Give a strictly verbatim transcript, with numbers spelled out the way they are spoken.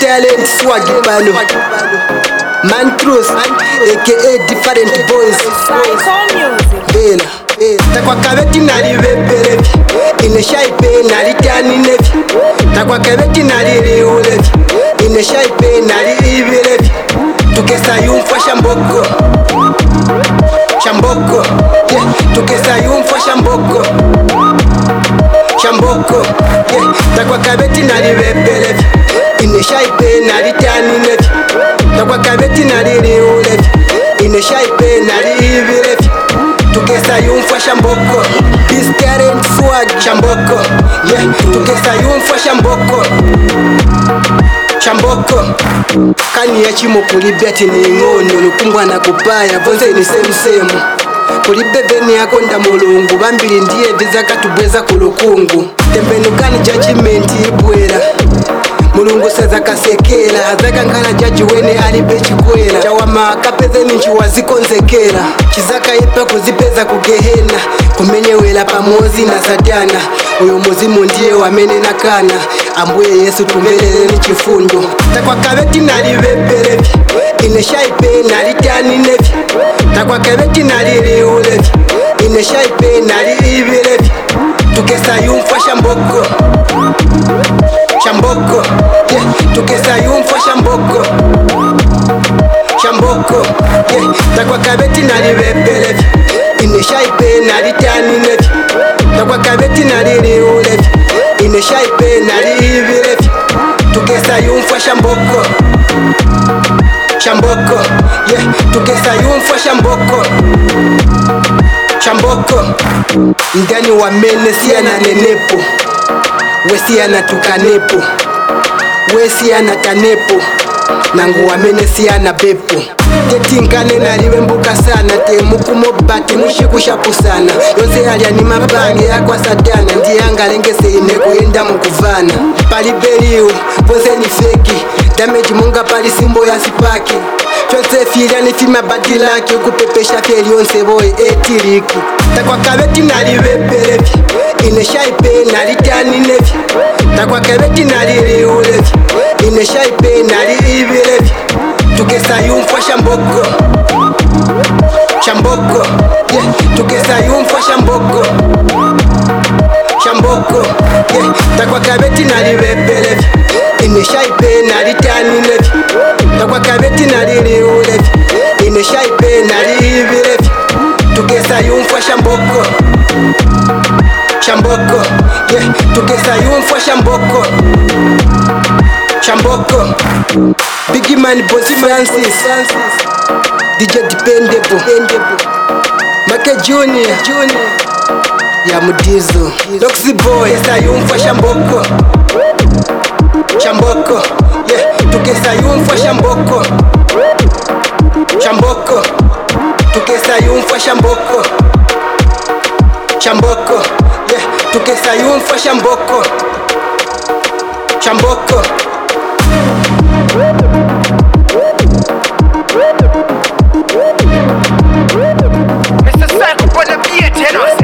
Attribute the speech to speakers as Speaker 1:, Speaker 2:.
Speaker 1: talent swag bano Mantros aka different boys Bela Takwa kabeti nali bebelevi Ine shaipe nali tani nevi Takwa kabeti nali riulevi Ine shaipe nali ibilevi Tukesa yumfa shamboko Shamboko yeah. Tukesa yumfa shamboko Shamboko yeah. Takwa kabeti nali bebelevi Ine shaipe nali tani nevi Takwa kabeti nali riulevi Ine shaipe nali ibilevi Tukesa yumfa shamboko This current swag shamboko yeah. Tukesa yumfa shamboko Shamboko Kani ya chimo kulibeti ni ngono Lukungwa na kupaya Vonze ni semu semu Kulibebe ni akonda mulungu Bambili ndiye viza katubweza kulukungu Tembenukani judgment ibwela Mulungu saza kasekela Azaka nkala jaji wene alibe chikwela Chawama kapeze ninchi wazikonzekela Chizaka ipa kuzipeza kugehena Kumenyewela pamozi na satana Uyo muzimu ndiye wamene na kana Ambuye Yesu tumbelele ni chifundo Takwa kabeti nali bebelevi Ine shaipe nali tani nevi Takwa kabeti nali riulevi Ine shaipe nali ibilevi Tukesa yumfa shamboko Shamboko yeah. Tukesa yumfa shamboko Shamboko yeah. Takwa kabeti nali bebelevi Ine shaipe nali tani nevi Takwa kabeti nali riulevi Ine shaipe nali ibilevi Tukesa yumfa shamboko Shamboko yeah. Tukesa yumfa shamboko Shamboko Ndani wa mene siya na nenepo Wesi ya natukanepo Wesi ya natanepo Nangu wamene siya na bepo Teti nkane naliwe mbuka sana Te mukumo bati mushikushapu sana Yonze alia ni mabange ya kwa satana Ndiyanga lengese ineko yenda mukuvana Palibeliu, vonze ni feki Damage munga pali simbo ya sipaki Fyonse filia ni fima badilaki Ukupepesha fieli yonse boy etiriki Takwa kabeti naliwe pelevi Ine shaipe nali tani nevi Takwa kabeti nali riulevi Ine shaipe nali ibilevi Tukesa yumfa shamboko Shamboko yeah. Tukesa yumfa shamboko Shamboko yeah. Takwa kabeti nali bebelevi Ine shaipe nali tani nevi Takwa kabeti nali riulevi Ine shaipe nali ibilevi Tukesa yumfa shamboko Shamboko yeah. Tukesa yumfa shamboko Shamboko Biggie Man Bossy Francis D J Dependable Make Junior Ya Mudizo Loxy Boy Tukesa yumfa shamboko Shamboko yeah. Tukesa yumfa shamboko Shamboko Tukesa yumfa shamboko Shamboko yeah. Tukesa yumfa shamboko Shamboko
Speaker 2: Mister Psycho, put the beat in us.